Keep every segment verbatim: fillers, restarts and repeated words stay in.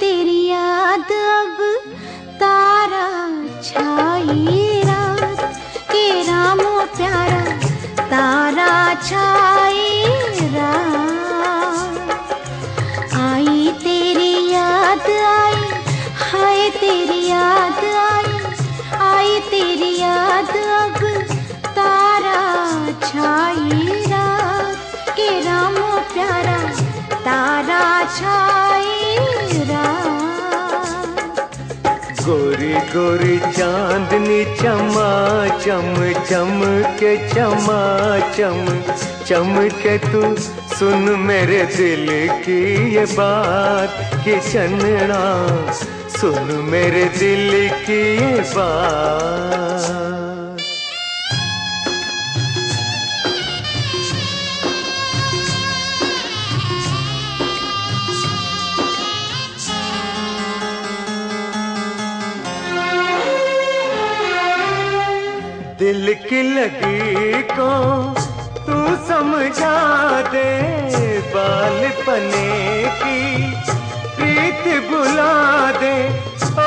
तेरी याद अब तारा छाई रात के रामो प्यारा तारा छाई रात। आई तेरी याद आई हाय तेरी याद आई आई तेरी याद अब तारा छाई रात के रामो प्यारा तारा छाई रात। गोरी गोरी चांदनी चमा चम चम के चमा चम चम के तू सुन मेरे दिल की ये बात कि चन्ना सुन मेरे दिल की ये बात। दिल की लगी को तू समझा दे बालपने की प्रीत बुला दे। ओ,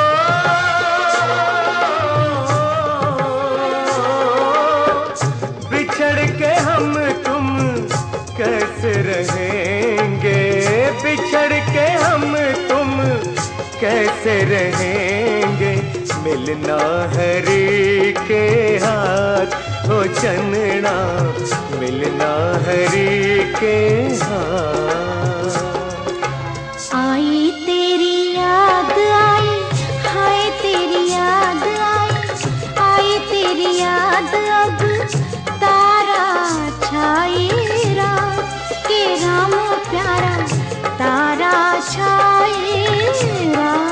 बिछड़ के हम तुम कैसे रहेंगे बिछड़ के हम तुम कैसे रहेंगे मिलना हरी के हाथ हो चन्ना मिलना हरी के हाथ। आई तेरी याद आई हाय तेरी याद आई आई तेरी याद अब तारा छाई रात के रामो प्यारा तारा छाई रात।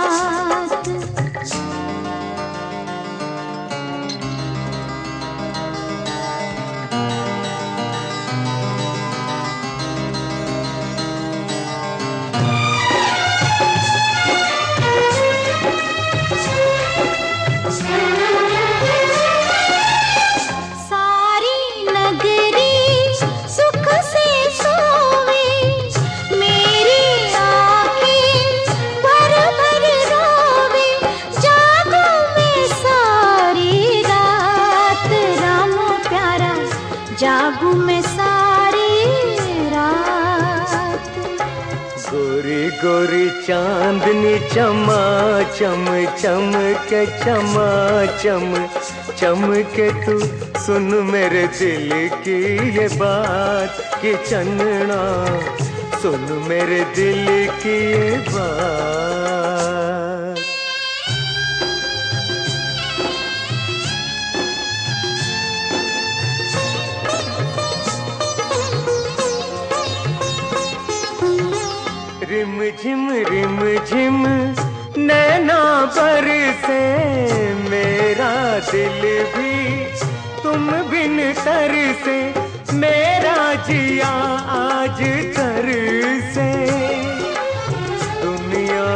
जागू मैं सारी रात। गोरी गोरी चांदनी चमा चम चम के चमा चम चम के तू सुन मेरे दिल की ये बात कि चन्ना सुन मेरे दिल की ये बात। रिम झिम रिम झिम नैना बरसे मेरा दिल भी तुम बिन तरसे मेरा जिया आज तरसे। दुनिया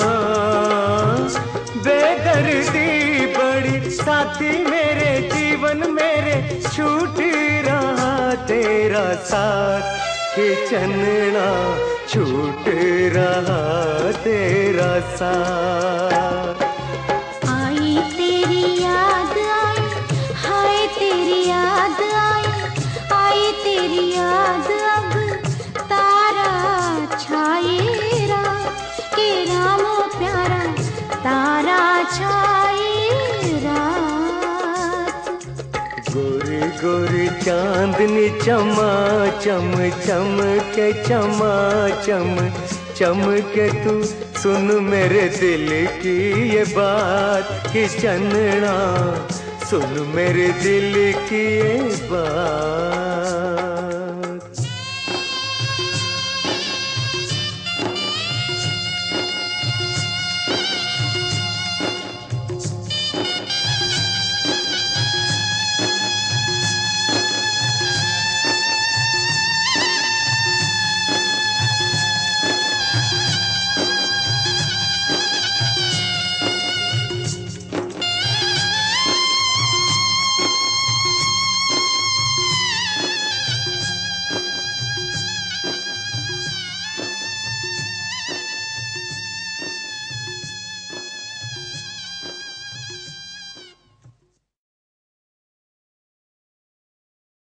बेदर्दी बड़ी साथी मेरे जीवन मेरे छूट रहा तेरा साथ कि चन्ना छूट रहा तेरा साथ। आई तेरी याद आई हाय तेरी याद आई आई तेरी याद अब तारा छाई रात के रामो प्यारा तारा छाई रात। गोरी गोरी चांदनी चमा चम चम के चमा चम चम के तू सुन मेरे दिल की ये बात कि चन्ना सुन मेरे दिल की ये बात।